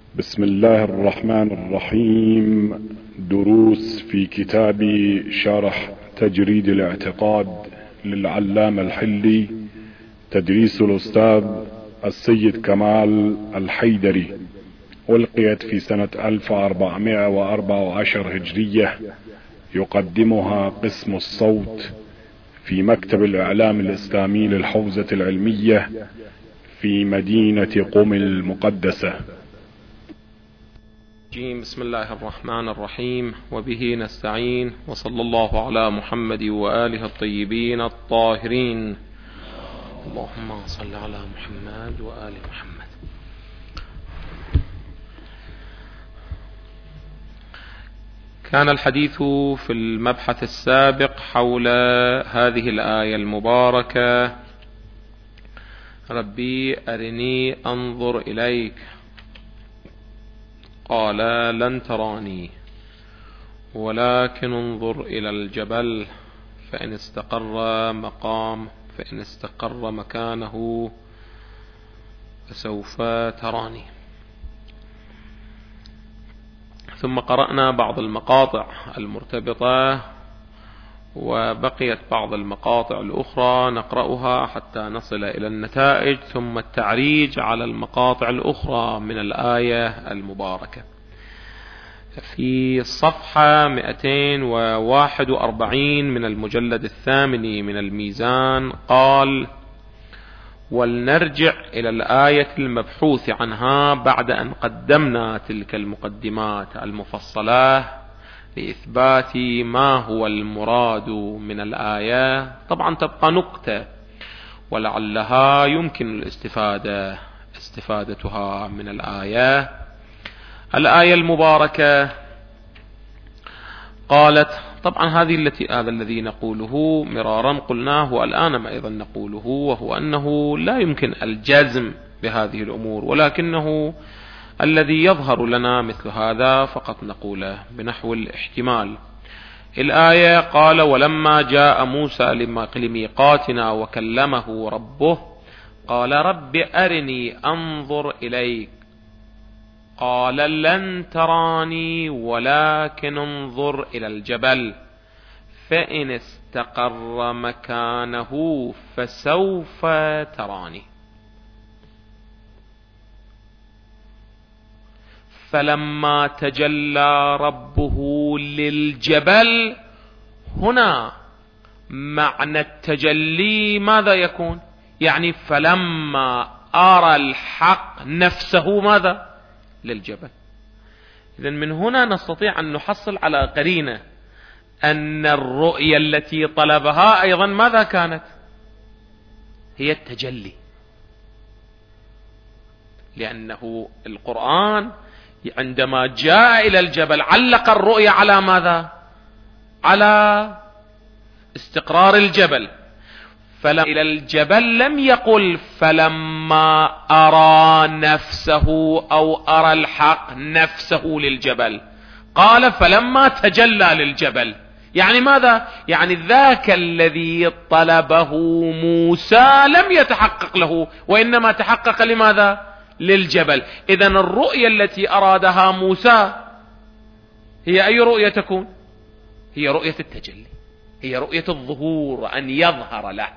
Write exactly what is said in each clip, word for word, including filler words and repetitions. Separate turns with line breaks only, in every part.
بسم الله الرحمن الرحيم. دروس في كتاب شرح تجريد الاعتقاد للعلامة الحلي، تدريس الأستاذ السيد كمال الحيدري، ألقيت في سنة ألف وأربعمائة وأربعة عشر هجرية. يقدمها قسم الصوت في مكتب الإعلام الإسلامي للحوزة العلمية في مدينة قم المقدسة.
بسم الله الرحمن الرحيم، وبه نستعين، وصلى الله على محمد وآله الطيبين الطاهرين. اللهم صل على محمد وآل محمد. كان الحديث في المبحث السابق حول هذه الآية المباركة: ربي أرني أنظر إليك، قال لن تراني ولكن انظر إلى الجبل فإن استقر مقام فإن استقر مكانه فسوف تراني. ثم قرأنا بعض المقاطع المرتبطة، وبقيت بعض المقاطع الأخرى نقرأها حتى نصل إلى النتائج، ثم التعريج على المقاطع الأخرى من الآية المباركة. في الصفحة مئتين وواحد وأربعين من المجلد الثامن من الميزان قال: ولنرجع إلى الآية المبحوث عنها بعد أن قدمنا تلك المقدمات المفصلة لإثبات ما هو المراد من الآية. طبعا تبقى نقطة ولعلها يمكن الاستفادة استفادتها من الآية. الآية المباركة قالت، طبعا هذه التي هذا الذي نقوله مرارا قلناه والآن ما أيضا نقوله، وهو أنه لا يمكن الجزم بهذه الأمور، ولكنه الذي يظهر لنا مثل هذا فقط نقوله بنحو الاحتمال. الآية قال: ولما جاء موسى لميقاتنا وكلمه ربه قال رب أرني أنظر إليك، قال لن تراني ولكن انظر إلى الجبل فإن استقر مكانه فسوف تراني. فلما تجلى ربه للجبل، هنا معنى التجلي ماذا يكون؟ يعني فلما أرى الحق نفسه ماذا؟ للجبل. إذن من هنا نستطيع أن نحصل على قرينة أن الرؤية التي طلبها أيضا ماذا كانت؟ هي التجلي، لأنه القرآن عندما جاء إلى الجبل علق الرؤية على ماذا؟ على استقرار الجبل. فلما إلى الجبل لم يقل فلما أرى نفسه أو أرى الحق نفسه للجبل، قال فلما تجلى للجبل. يعني ماذا؟ يعني ذاك الذي طلبه موسى لم يتحقق له، وإنما تحقق لماذا؟ للجبل. إذن الرؤية التي أرادها موسى هي أي رؤية تكون؟ هي رؤية التجلي، هي رؤية الظهور، أن يظهر له.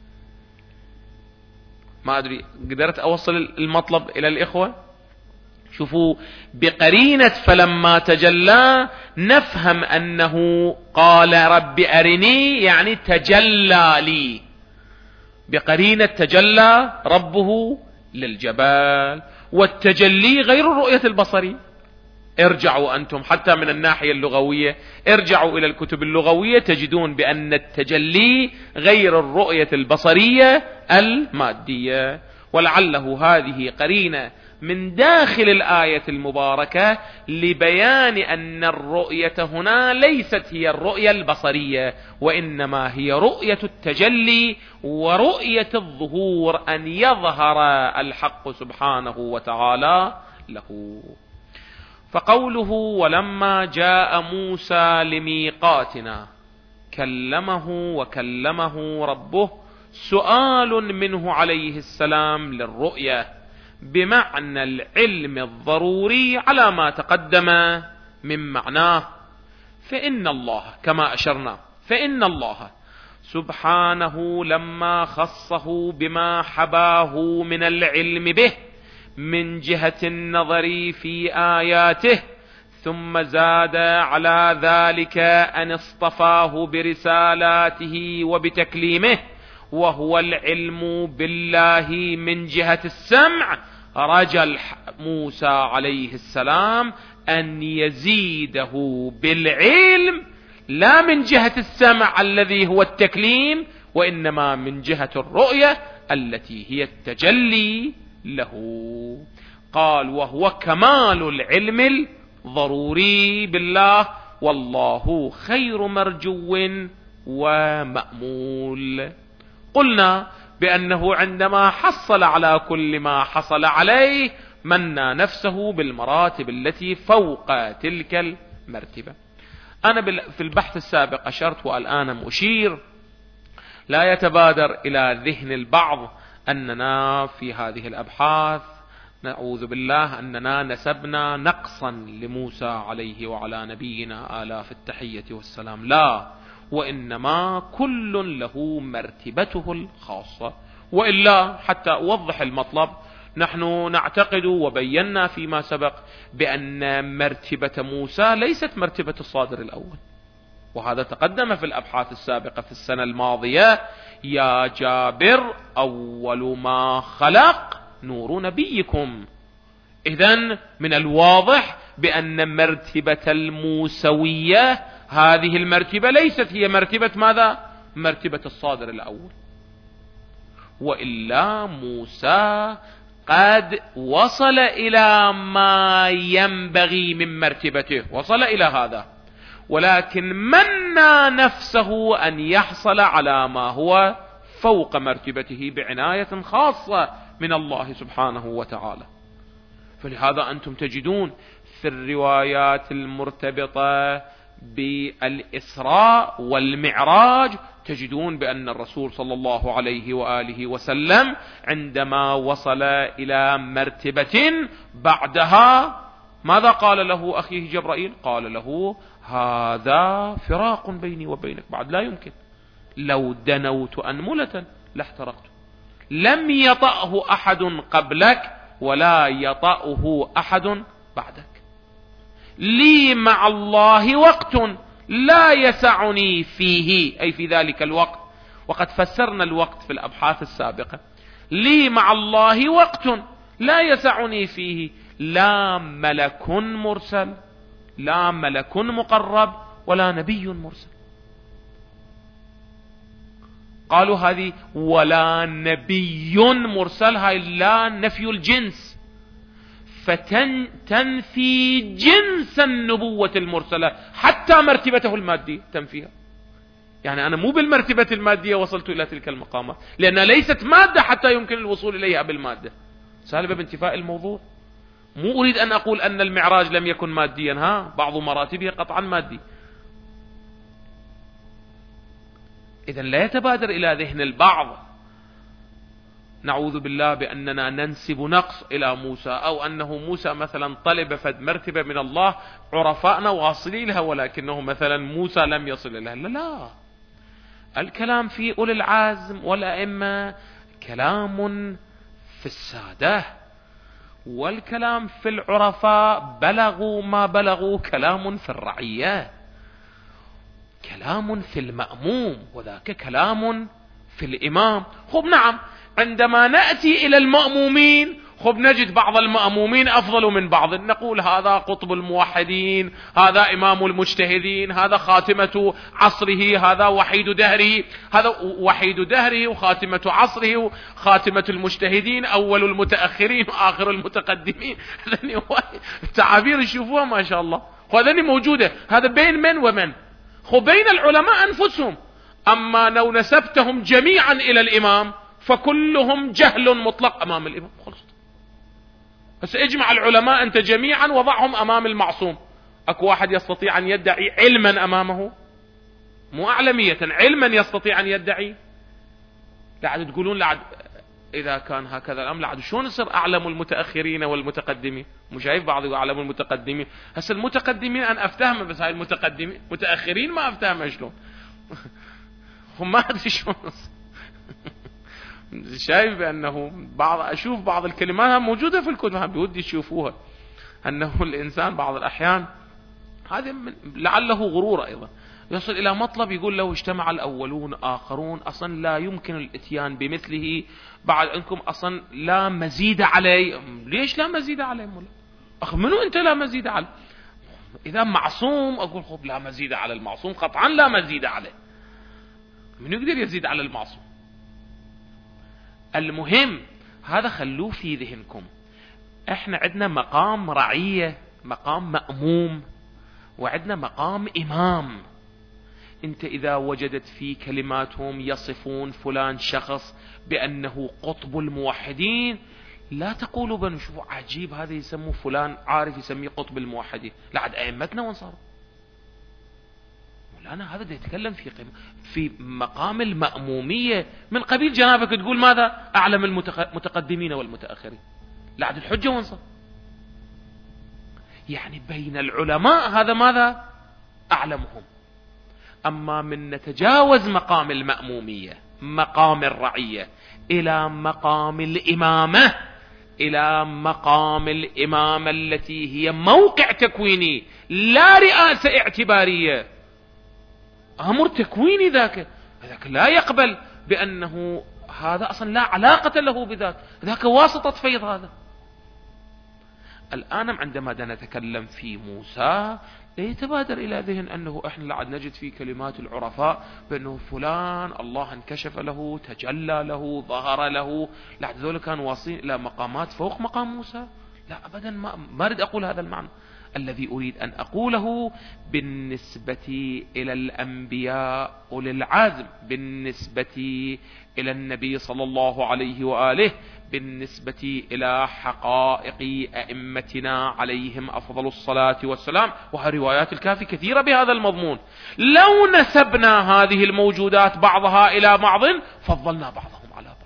ما أدري قدرت أوصل المطلب إلى الإخوة؟ شوفوا، بقرينة فلما تجلى نفهم أنه قال رب أرني يعني تجلى لي، بقرينة تجلى ربه للجبال. والتجلي غير الرؤية البصرية. ارجعوا أنتم حتى من الناحية اللغوية، ارجعوا إلى الكتب اللغوية تجدون بأن التجلي غير الرؤية البصرية المادية. ولعله هذه قرينة من داخل الآية المباركة لبيان أن الرؤية هنا ليست هي الرؤية البصرية، وإنما هي رؤية التجلي ورؤية الظهور، أن يظهر الحق سبحانه وتعالى له. فقوله ولما جاء موسى لميقاتنا كلمه وكلمه ربه سؤال منه عليه السلام للرؤية، بمعنى العلم الضروري على ما تقدم من معناه. فإن الله كما أشرنا فإن الله سبحانه لما خصه بما حباه من العلم به من جهة النظر في آياته، ثم زاد على ذلك أن اصطفاه برسالاته وبتكليمه وهو العلم بالله من جهة السمع، رجى موسى عليه السلام أن يزيده بالعلم لا من جهة السمع الذي هو التكليم، وإنما من جهة الرؤية التي هي التجلي له. قال وهو كمال العلم الضروري بالله، والله خير مرجو ومأمول. قلنا بأنه عندما حصل على كل ما حصل عليه منى نفسه بالمراتب التي فوق تلك المرتبة. أنا في البحث السابق أشرت والآن مشير، لا يتبادر إلى ذهن البعض أننا في هذه الأبحاث نعوذ بالله أننا نسبنا نقصا لموسى عليه وعلى نبينا آلاف التحية والسلام، لا، وإنما كل له مرتبته الخاصة. وإلا حتى أوضح المطلب، نحن نعتقد وبينا فيما سبق بأن مرتبة موسى ليست مرتبة الصادر الأول، وهذا تقدم في الأبحاث السابقة في السنة الماضية. يا جابر أول ما خلق نور نبيكم. إذن من الواضح بأن مرتبة الموسوية هذه المرتبة ليست هي مرتبة ماذا؟ مرتبة الصادر الأول. وإلا موسى قد وصل إلى ما ينبغي من مرتبته، وصل إلى هذا، ولكن منى نفسه أن يحصل على ما هو فوق مرتبته بعناية خاصة من الله سبحانه وتعالى. فلهذا أنتم تجدون في الروايات المرتبطة بالإسراء والمعراج تجدون بأن الرسول صلى الله عليه وآله وسلم عندما وصل إلى مرتبة بعدها ماذا قال له أخيه جبرائيل؟ قال له هذا فراق بيني وبينك، بعد لا يمكن، لو دنوت أنملة لاحترقت. لم يطأه أحد قبلك ولا يطأه أحد بعدك. لي مع الله وقت لا يسعني فيه، أي في ذلك الوقت، وقد فسرنا الوقت في الأبحاث السابقة. لي مع الله وقت لا يسعني فيه لا ملك مرسل، لا ملك مقرب، ولا نبي مرسل. قالوا هذه ولا نبي مرسل، هاي لا نفي الجنس، فتنفي جنس النبوة المرسلة حتى مرتبته المادية تنفيها. يعني أنا مو بالمرتبة المادية وصلت إلى تلك المقامات، لأنها ليست مادة حتى يمكن الوصول إليها بالمادة. سالبة بانتفاء الموضوع. مو أريد أن أقول أن المعراج لم يكن ماديا، ها، بعض مراتبه قطعا مادي. إذن لا يتبادر إلى ذهن البعض نعوذ بالله بأننا ننسب نقص إلى موسى، أو أنه موسى مثلا طلب فد مرتبة من الله عرفائنا واصلين لها ولكنه مثلا موسى لم يصل لها. لا لا، الكلام في أولي العزم والأئمة كلام في السادة، والكلام في العرفاء بلغوا ما بلغوا كلام في الرعية، كلام في المأموم، وذاك كلام في الإمام. خب نعم، عندما نأتي إلى المأمومين خب نجد بعض المأمومين أفضل من بعض، نقول هذا قطب الموحدين، هذا إمام المجتهدين، هذا خاتمة عصره، هذا وحيد دهره، هذا وحيد دهره وخاتمة عصره وخاتمة المجتهدين، أول المتأخرين وآخر المتقدمين. التعابير يشوفوها ما شاء الله، وهذا موجودة. هذا بين من ومن؟ خب بين العلماء أنفسهم. أما لو نسبتهم جميعا إلى الإمام فكلهم جهل مطلق أمام الإمام. خلص، بس اجمع العلماء أنت جميعا وضعهم أمام المعصوم، أكو واحد يستطيع أن يدعي علما أمامه؟ مو أعلمية، علما يستطيع أن يدعي؟ لا عاد تقولون لا عاد إذا كان هكذا الأمر عاد شلون يصير أعلم المتأخرين والمتقدمين؟ مش شايف بعض أعلم المتقدمين، هسه المتقدمين أنا أفتهم، بس هاي المتقدمين متأخرين ما أفتهم شلون. هم ما أدري شلون. شايف بأنه بعض أشوف بعض الكلمات موجودة في الكتب بودي يشوفوها، أنه الإنسان بعض الأحيان هذا لعله غرور أيضا يصل إلى مطلب يقول لو اجتمع الأولون آخرون أصلا لا يمكن الاتيان بمثله بعد أنكم أصلا لا مزيد عليه. ليش لا مزيد عليه؟ أخ منو أنت لا مزيد عليه؟ إذا معصوم أقول خب لا مزيد على المعصوم، قطعا لا مزيد عليه. من يقدر يزيد على المعصوم؟ المهم هذا خلوه في ذهنكم. احنا عندنا مقام رعية، مقام مأموم، وعندنا مقام إمام. انت اذا وجدت في كلماتهم يصفون فلان شخص بأنه قطب الموحدين، لا تقولوا بأنه شوفوا عجيب هذا يسموه فلان عارف يسميه قطب الموحدين. لا عاد أئمتنا وانصاروا. مولانا هذا يتكلم في قيمة في مقام المأمومية من قبيل جنابك تقول ماذا؟ أعلم المتقدمين والمتأخرين. لا عاد الحجة وانصار. يعني بين العلماء هذا ماذا؟ أعلمهم. أما من نتجاوز مقام المأمومية، مقام الرعية، إلى مقام الإمامة، إلى مقام الإمامة التي هي موقع تكويني لا رئاسة اعتبارية، أمر تكويني. ذاك ذاك لا يقبل بأنه هذا أصلا لا علاقة له بذاك، ذاك واسطة فيض. هذا الآن عندما نتكلم في موسى لا يتبادر إلى ذهن أنه إحنا لعد نجد في كلمات العرفاء بأنه فلان الله انكشف له، تجلى له، ظهر له. لعد ذولا كانوا واصلين إلى مقامات فوق مقام موسى. لا أبدا، ما, ما أريد أقول هذا المعنى. الذي أريد أن أقوله بالنسبة إلى الأنبياء أولي العزم، بالنسبة إلى النبي صلى الله عليه وآله، بالنسبة إلى حقائق أئمتنا عليهم أفضل الصلاة والسلام. وهالروايات الكافي كثيرة بهذا المضمون. لو نسبنا هذه الموجودات بعضها إلى بعض فضلنا بعضهم على بعض.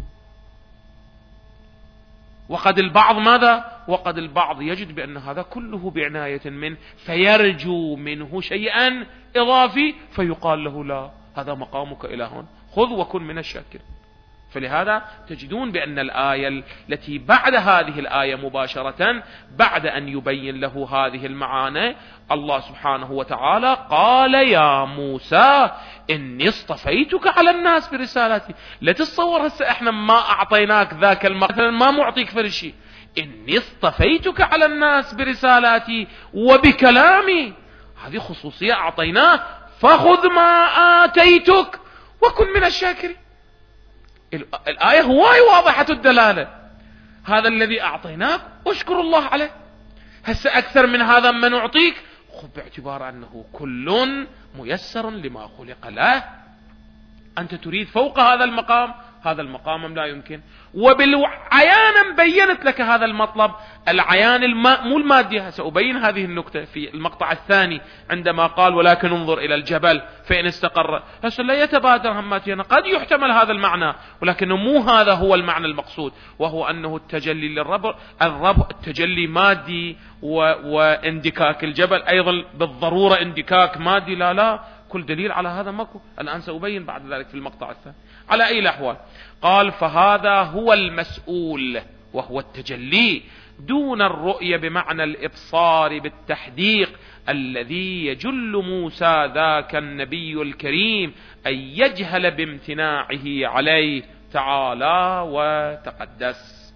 وقد البعض ماذا؟ وقد البعض يجد بأن هذا كله بعناية منه، فيرجو منه شيئا إضافي فيقال له لا، هذا مقامك إلى هون، خذ وكن من الشاكر. فلهذا تجدون بأن الآية التي بعد هذه الآية مباشرة، بعد أن يبين له هذه المعاني، الله سبحانه وتعالى قال يا موسى إني اصطفيتك على الناس برسالتي. لا تتصور هسه احنا ما أعطيناك ذاك المثل، ما معطيك فرشي. إني اصطفيتك على الناس برسالاتي وبكلامي، هذه خصوصية أعطيناه. فخذ ما آتيتك وكن من الشاكرين. الآية هواي واضحة الدلالة. هذا الذي أعطيناك أشكر الله عليه. هسه أكثر من هذا ما نعطيك خذ باعتبار أنه كل ميسر لما خلق له. أنت تريد فوق هذا المقام، هذا المقام لا يمكن. وبالعيان بينت لك هذا المطلب، العيان الما مو المادي. سأبين هذه النكتة في المقطع الثاني عندما قال ولكن انظر إلى الجبل فإن استقر. هسه لا يتبادر هماتنا، قد يحتمل هذا المعنى، ولكنه مو هذا هو المعنى المقصود، وهو أنه التجلي للرب، الرب التجلي مادي، واندكاك الجبل أيضا بالضرورة اندكاك مادي. لا لا، كل دليل على هذا ماكو. الآن سأبين بعد ذلك في المقطع الثاني. على أي الأحوال قال فهذا هو المسؤول وهو التجلي دون الرؤية بمعنى الإبصار بالتحديق، الذي يجل موسى ذاك النبي الكريم أن يجهل بامتناعه عليه تعالى وتقدس.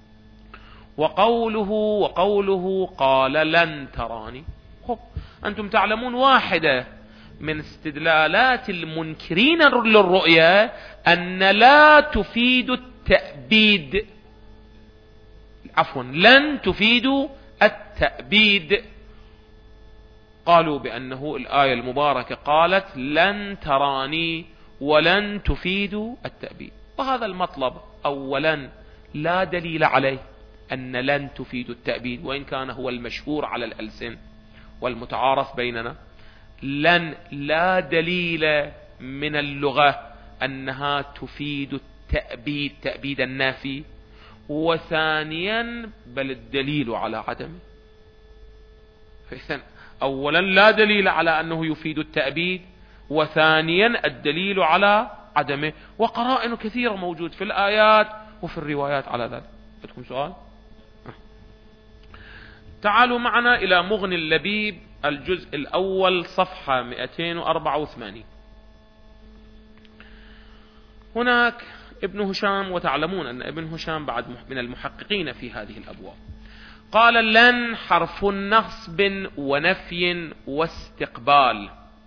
وقوله وقوله قال لن تراني. خب أنتم تعلمون واحدة من استدلالات المنكرين للرؤية أن لا تفيد التأبيد، عفوا لن تفيد التأبيد. قالوا بأنه الآية المباركة قالت لن تراني ولن تفيد التأبيد، وهذا المطلب أولا لا دليل عليه أن لن تفيد التأبيد، وإن كان هو المشهور على الألسن والمتعارف بيننا. لن لا دليل من اللغة أنها تفيد التأبيد تأبيد النافي، وثانيا بل الدليل على عدمه. فإذن أولا لا دليل على أنه يفيد التأبيد، وثانيا الدليل على عدمه، وقرائن كثيرة موجود في الآيات وفي الروايات على ذلك. عندكم سؤال؟ تعالوا معنا إلى مغني اللبيب الجزء الأول صفحة مئتين وأربعة وثمانين. هناك ابن هشام، وتعلمون أن ابن هشام بعد من المحققين في هذه الأبواب، قال: لن حرف نصب ونفي واستقبال،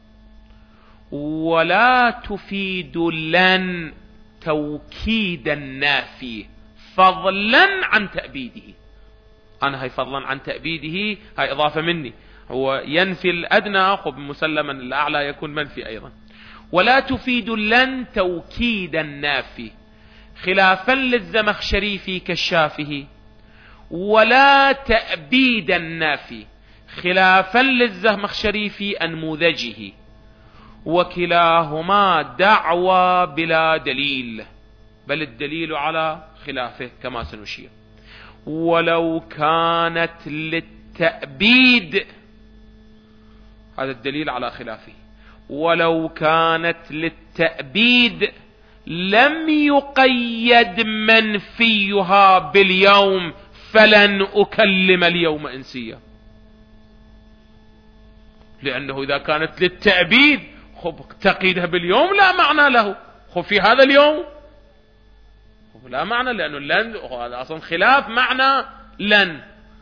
ولا تفيد لن توكيد النافي فضلا عن تأبيده. أنا هاي فضلا عن تأبيده هاي إضافة مني، هو ينفي الأدنى خب مسلما الأعلى يكون منفي أيضا. ولا تفيد لن توكيد النافي خلافا للزمخشري في كشافه، ولا تأبيد النافي خلافا للزمخشري في أنموذجه، وكلاهما دعوى بلا دليل، بل الدليل على خلافه كما سنشير. ولو كانت للتأبيد، هذا الدليل على خلافه، ولو كانت للتأبيد لم يقيد منفيها باليوم فلن أكلم اليوم إنسيا، لأنه إذا كانت للتأبيد خب تقيدها باليوم لا معنى له، خب في هذا اليوم لا معنى، لأنه لن هذا أصلا خلاف معنى لن،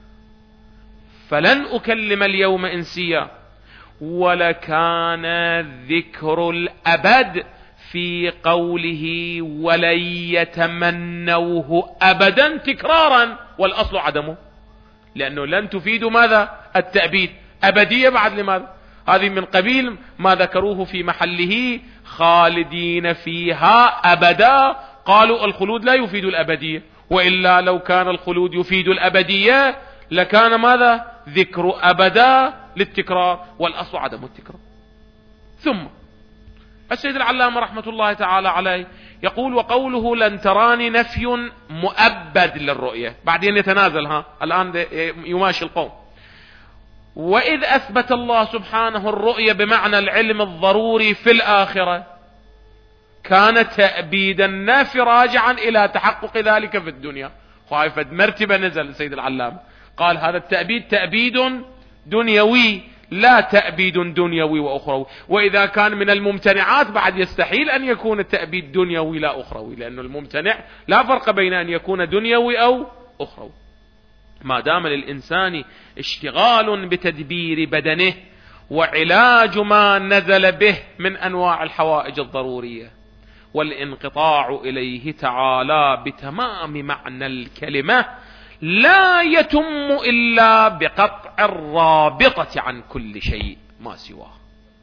فلن أكلم اليوم إنسيا. ولكان ذكر الأبد في قوله ولن يتمنوه أبدا تكرارا، والأصل عدمه، لأنه لن تفيد ماذا؟ التأبيد. أبدية بعد لماذا؟ هذه من قبيل ما ذكروه في محله خالدين فيها أبدا، قالوا الخلود لا يفيد الأبدية، وإلا لو كان الخلود يفيد الأبدية لكان ماذا؟ ذكر أبدا للتكرار، والأصل عدم التكرار. ثم السيد العلامة رحمة الله تعالى عليه يقول: وقوله لن تراني نفي مؤبد للرؤية، بعدين يتنازل، ها الآن يماشي القوم. وإذ أثبت الله سبحانه الرؤية بمعنى العلم الضروري في الآخرة، كان تأبيدا نافي راجعا إلى تحقق ذلك في الدنيا. خايفة مرتبة نزل السيد العلامة قال هذا التأبيد تأبيد دنيوي، لا تأبيد دنيوي وأخروي. وإذا كان من الممتنعات بعد يستحيل أن يكون التأبيد دنيوي لا أخروي، لأن الممتنع لا فرق بين أن يكون دنيوي أو أخروي. ما دام للإنسان اشتغال بتدبير بدنه وعلاج ما نزل به من أنواع الحوائج الضرورية، والانقطاع إليه تعالى بتمام معنى الكلمة، لا يتم إلا بقطع الرابطة عن كل شيء ما سواه،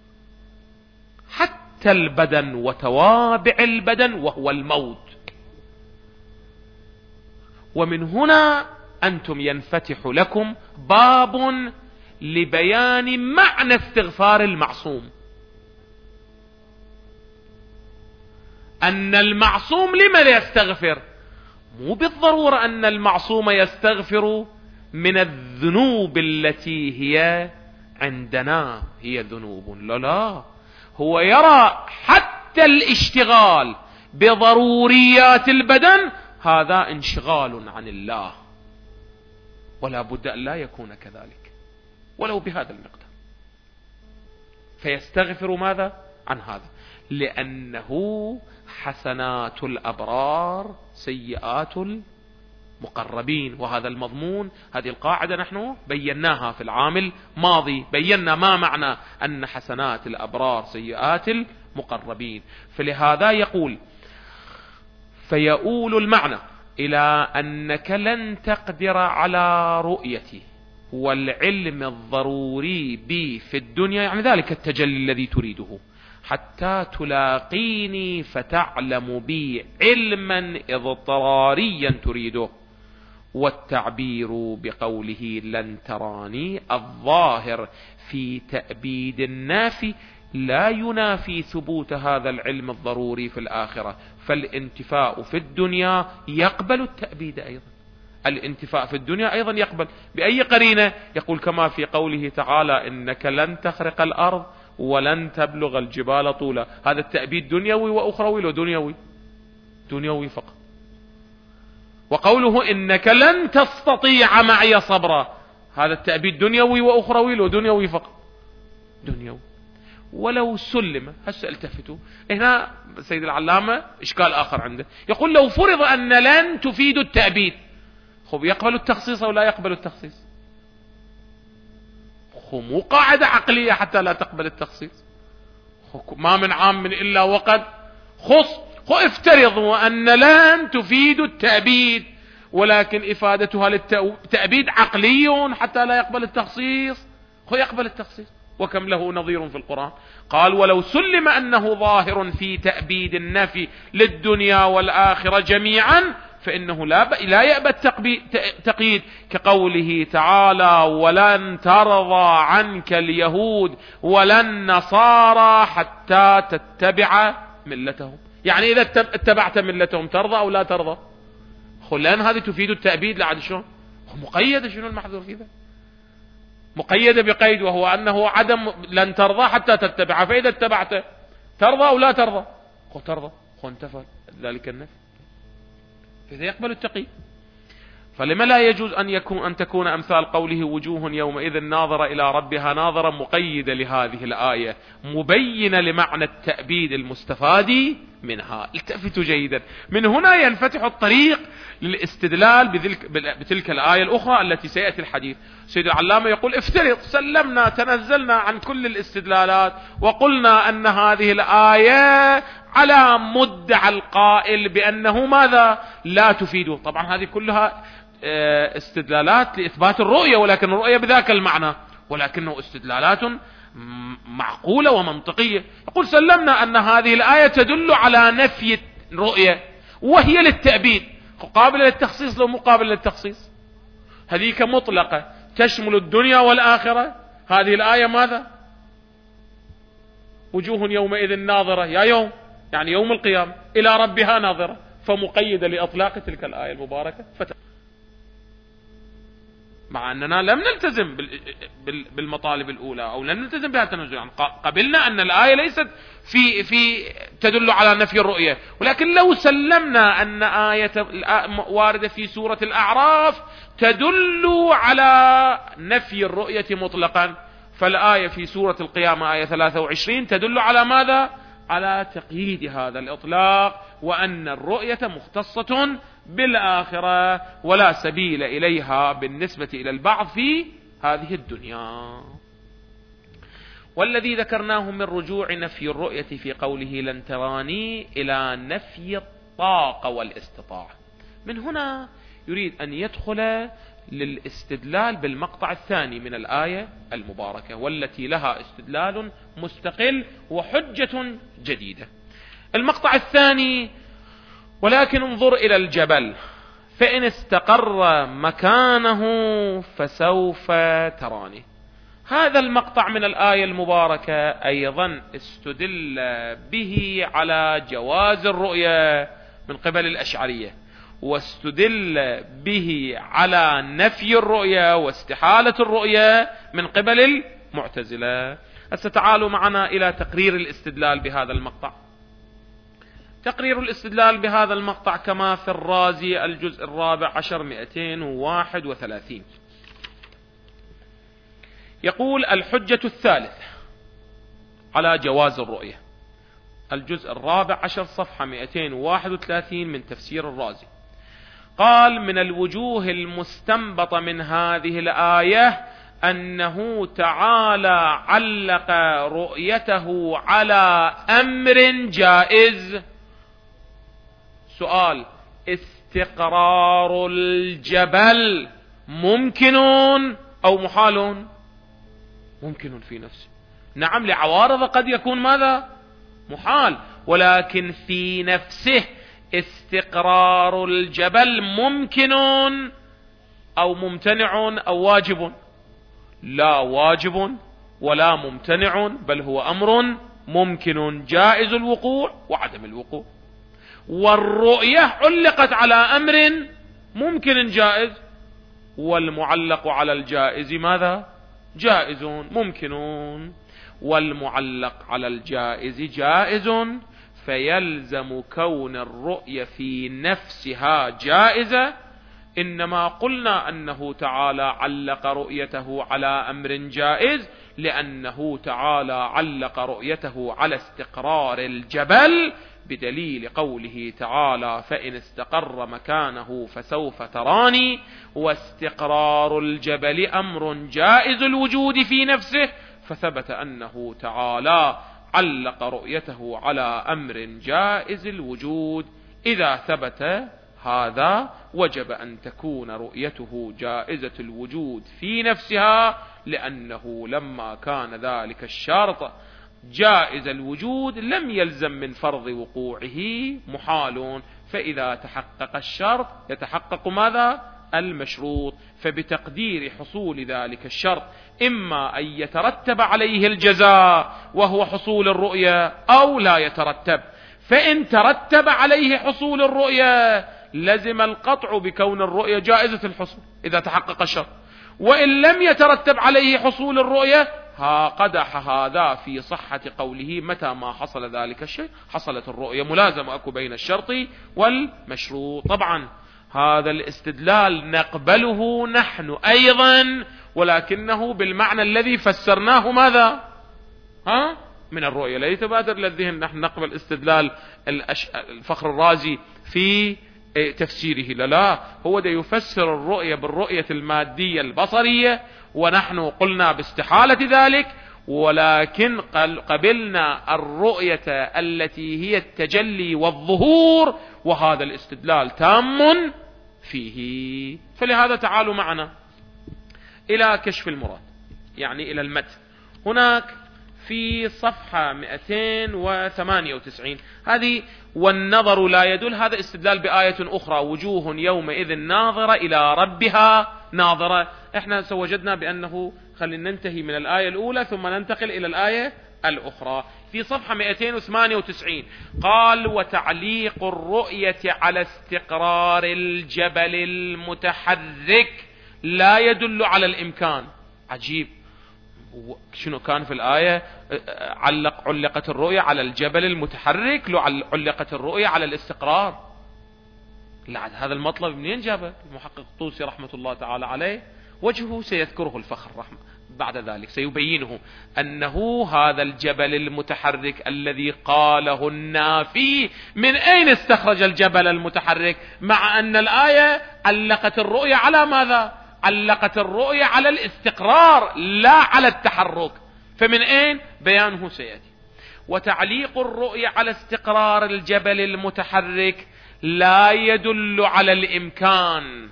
حتى البدن وتوابع البدن وهو الموت. ومن هنا أنتم ينفتح لكم باب لبيان معنى استغفار المعصوم، أن المعصوم لماذا يستغفر؟ مو بالضرورة أن المعصوم يستغفر من الذنوب التي هي عندنا هي ذنوب، لا لا، هو يرى حتى الاشتغال بضروريات البدن هذا انشغال عن الله، ولا بد أن لا يكون كذلك ولو بهذا المقدار. فيستغفر ماذا عن هذا؟ لأنه حسنات الأبرار سيئات المقربين، وهذا المضمون، هذه القاعدة نحن بيناها في العام الماضي، بينا ما معنى أن حسنات الأبرار سيئات المقربين. فلهذا يقول فيؤول المعنى إلى أنك لن تقدر على رؤيتي والعلم الضروري بي في الدنيا، يعني ذلك التجلي الذي تريده، حتى تلاقيني فتعلم بي علما اضطراريا تريده. والتعبير بقوله لن تراني الظاهر في تأبيد النافي لا ينافي ثبوت هذا العلم الضروري في الآخرة، فالانتفاء في الدنيا يقبل التأبيد أيضا. الانتفاء في الدنيا أيضا يقبل بأي قرينة؟ يقول كما في قوله تعالى إنك لن تخرق الأرض ولن تبلغ الجبال طولا. هذا التأبيد دنيوي وأخروي، لو دنيوي دنيوي فقط. وقوله إنك لن تستطيع معي صبرا، هذا التأبيد دنيوي وأخروي، لو دنيوي فقط دنيوي. ولو سلم، هسه التفتوا هنا سيد العلامة إشكال آخر عنده، يقول لو فرض أن لن تفيد التأبيد، خب يقبل التخصيص أو لا يقبل التخصيص؟ خب مو قاعدة عقلية حتى لا تقبل التخصيص، ما من عام إلا وقد خص. خو افترضوا أن لن تفيد التأبيد، ولكن إفادتها للتأبيد عقلي حتى لا يقبل التخصيص، خو يقبل التخصيص. وكم له نظير في القرآن. قال ولو سلم أنه ظاهر في تأبيد النفي للدنيا والآخرة جميعا فإنه لا لا يأبى التقييد، كقوله تعالى ولن ترضى عنك اليهود ولا النصارى حتى تتبع ملتهم. يعني إذا اتبعت ملتهم ترضى أو لا ترضى؟ خلان هذه تفيد التأبيد. لعد شلون مقيدة؟ شنو المحذور في ذا؟ مقيدة بقيد، وهو أنه عدم لن ترضى حتى تتبع، فإذا اتبعت ترضى أو لا ترضى؟ خو ترضى، خو انتفى ذلك النفي، فإذا يقبل التقييد. فلما لا يجوز أن يكون أن تكون أمثال قوله وجوه يومئذ ناظرة إلى ربها ناظرة مقيدة لهذه الآية مبينة لمعنى التأبيد المستفاد منها. التفتوا جيدا، من هنا ينفتح الطريق للاستدلال بتلك الآية الأخرى التي سيأتي الحديث. سيد العلامة يقول افترض سلمنا تنزلنا عن كل الاستدلالات وقلنا أن هذه الآية على مدعى القائل بأنه ماذا لا تفيده. طبعا هذه كلها استدلالات لإثبات الرؤية، ولكن الرؤية بذاك المعنى، ولكنه استدلالات معقولة ومنطقية. يقول سلمنا أن هذه الآية تدل على نفي الرؤية وهي للتأبيد، قابلة للتخصيص لو مقابل للتخصيص. هذيك مطلقة تشمل الدنيا والآخرة. هذه الآية ماذا؟ وجوه يومئذ ناظرة، يا يوم يعني يوم القيامة، إلى ربها ناظرة، فمقيدة لأطلاق تلك الآية المباركة. فت... مع أننا لم نلتزم بالمطالب الأولى أو لم نلتزم بها التنزل، يعني قبلنا أن الآية ليست في في تدل على نفي الرؤية، ولكن لو سلمنا أن آية واردة في سورة الأعراف تدل على نفي الرؤية مطلقا، فالآية في سورة القيامة آية ثلاثة وعشرين تدل على ماذا؟ على تقييد هذا الإطلاق، وأن الرؤية مختصة بالآخرة ولا سبيل إليها بالنسبة إلى البعض في هذه الدنيا. والذي ذكرناه من رجوع نفي الرؤية في قوله لن تراني إلى نفي الطاقة والاستطاعة، من هنا يريد أن يدخل للاستدلال بالمقطع الثاني من الآية المباركة، والتي لها استدلال مستقل وحجة جديدة. المقطع الثاني: ولكن انظر إلى الجبل فإن استقر مكانه فسوف تراني. هذا المقطع من الآية المباركة أيضا استدل به على جواز الرؤية من قبل الأشعرية، واستدل به على نفي الرؤية واستحالة الرؤية من قبل المعتزلة. هسه تعالوا معنا إلى تقرير الاستدلال بهذا المقطع. تقرير الاستدلال بهذا المقطع كما في الرازي الجزء الرابع عشر مئتين وواحد وثلاثين. يقول: الحجة الثالثة على جواز الرؤية، الجزء الرابع عشر صفحة مئتين وواحد وثلاثين من تفسير الرازي. قال: من الوجوه المستنبطة من هذه الآية أنه تعالى علق رؤيته على أمر جائز. سؤال: استقرار الجبل ممكن أو محال؟ ممكن في نفسه، نعم، لعوارض قد يكون ماذا؟ محال، ولكن في نفسه استقرار الجبل ممكن أو ممتنع أو واجب؟ لا، واجب ولا ممتنع، بل هو أمر ممكن جائز الوقوع وعدم الوقوع. والرؤية علقت على أمر ممكن جائز، والمعلق على الجائز ماذا؟ جائز ممكن. والمعلق على الجائز جائز، فيلزم كون الرؤية في نفسها جائزة. إنما قلنا أنه تعالى علق رؤيته على أمر جائز لأنه تعالى علق رؤيته على استقرار الجبل، بدليل قوله تعالى: فإن استقر مكانه فسوف تراني. واستقرار الجبل أمر جائز الوجود في نفسه، فثبت أنه تعالى علق رؤيته على أمر جائز الوجود. إذا ثبت هذا وجب أن تكون رؤيته جائزة الوجود في نفسها، لأنه لما كان ذلك الشرط جائز الوجود لم يلزم من فرض وقوعه محال، فإذا تحقق الشرط يتحقق ماذا؟ المشروط. فبتقدير حصول ذلك الشرط إما أن يترتب عليه الجزاء وهو حصول الرؤية أو لا يترتب. فإن ترتب عليه حصول الرؤية لزم القطع بكون الرؤية جائزة الحصول إذا تحقق الشرط، وإن لم يترتب عليه حصول الرؤية ها قدح هذا في صحة قوله: متى ما حصل ذلك الشيء حصلت الرؤية. ملازمة أكو بين الشرط والمشروط. طبعا هذا الاستدلال نقبله نحن أيضا، ولكنه بالمعنى الذي فسرناه ماذا؟ ها؟ من الرؤية. لا يتبادر للذهن نحن نقبل استدلال الفخر الرازي في تفسيره، لا لا، هو ده يفسر الرؤية بالرؤية المادية البصرية، ونحن قلنا باستحالة ذلك، ولكن قبلنا الرؤية التي هي التجلي والظهور، وهذا الاستدلال تام فيه. فلهذا تعالوا معنا إلى كشف المراد، يعني إلى المتن. هناك في صفحة مئتين وثمانية وتسعين هذه: والنظر لا يدل، هذا استدلال بآية أخرى: وجوه يومئذ ناظرة إلى ربها ناظرة. احنا سوجدنا بأنه خلينا ننتهي من الآية الأولى ثم ننتقل إلى الآية الأخرى. في صفحة مئتين وثمانية وتسعين قال: وتعليق الرؤية على استقرار الجبل المتحرك لا يدل على الإمكان. عجيب، شنو كان في الآية؟ علق علقت الرؤية على الجبل المتحرك، لو علقت الرؤية على الاستقرار. لا، هذا المطلب منين جابه المحقق الطوسي رحمة الله تعالى عليه؟ وجهه سيذكره الفخر رحمة بعد ذلك، سيبينه أنه هذا الجبل المتحرك الذي قاله النافي، من أين استخرج الجبل المتحرك؟ مع أن الآية علقت الرؤية على ماذا؟ علقت الرؤية على الاستقرار لا على التحرك. فمن أين؟ بيانه سيأتي. وتعليق الرؤية على استقرار الجبل المتحرك لا يدل على الإمكان.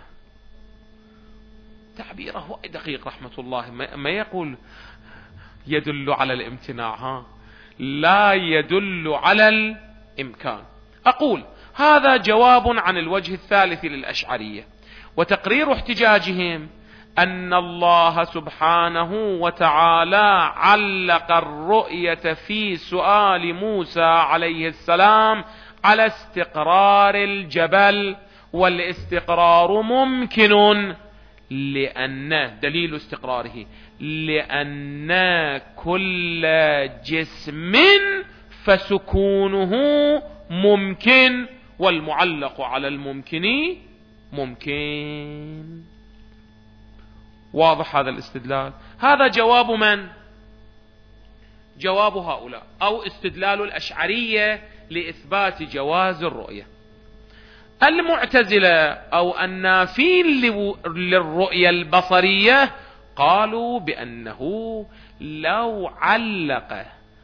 تعبيره دقيق رحمة الله، ما يقول يدل على الامتناع، ها، لا يدل على الإمكان. أقول هذا جواب عن الوجه الثالث للأشعرية، وتقرير احتجاجهم أن الله سبحانه وتعالى علق الرؤية في سؤال موسى عليه السلام على استقرار الجبل، والاستقرار ممكن لأن دليل استقراره لأن كل جسم فسكونه ممكن، والمعلق على الممكن ممكن. واضح هذا الاستدلال؟ هذا جواب من؟ جواب هؤلاء، أو استدلال الأشعرية لإثبات جواز الرؤية. المعتزلة أو النافين للرؤية البصرية قالوا بأنه لو علق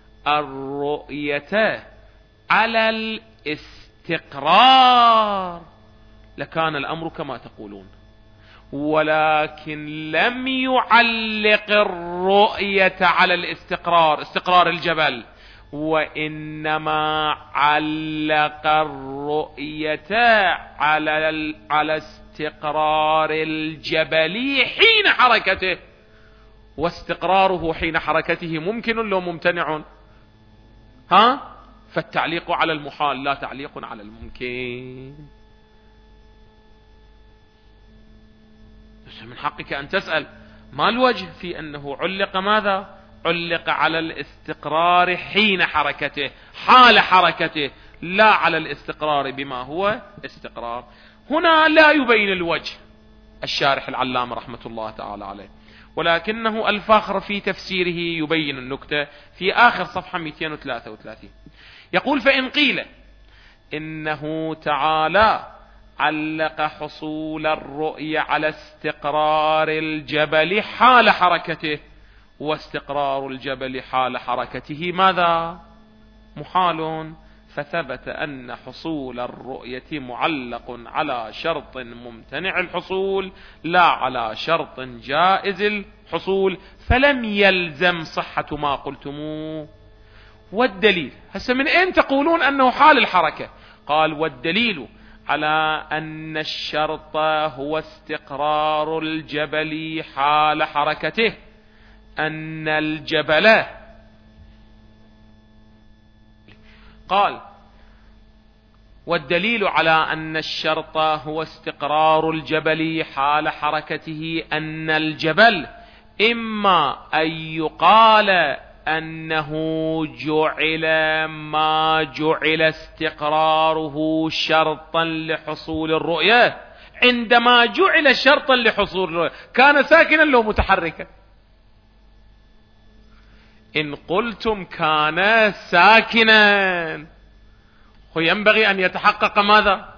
الرؤية على الاستقرار لكان الأمر كما تقولون، ولكن لم يعلق الرؤية على الاستقرار، استقرار الجبل، وإنما علق الرؤية على, على استقرار الجبل حين حركته. واستقراره حين حركته ممكن لو ممتنع؟ ها؟ فالتعليق على المحال لا تعليق على الممكن. بس من حقك أن تسأل ما الوجه في أنه علق ماذا؟ علق على الاستقرار حين حركته حال حركته، لا على الاستقرار بما هو استقرار. هنا لا يبين الوجه الشارح العلامة رحمة الله تعالى عليه، ولكنه الفاخر في تفسيره يبين النكتة في آخر صفحة مئتين وثلاثة وثلاثين. يقول: فإن قيل إنه تعالى علق حصول الرؤية على استقرار الجبل حال حركته، واستقرار الجبل حال حركته ماذا؟ محال، فثبت أن حصول الرؤية معلق على شرط ممتنع الحصول لا على شرط جائز الحصول، فلم يلزم صحة ما قلتموه. والدليل، هسه من أين تقولون أنه حال الحركة؟ قال: والدليل على أن الشرط هو استقرار الجبل حال حركته أن الجبل، قال: والدليل على أن الشرط هو استقرار الجبل حال حركته أن الجبل إما أن يقال أنه جعل ما جعل استقراره شرطا لحصول الرؤية، عندما جعل شرطا لحصول الرؤية كان ساكنا لو متحركا. إن قلتم كان ساكنا ينبغي أن يتحقق ماذا؟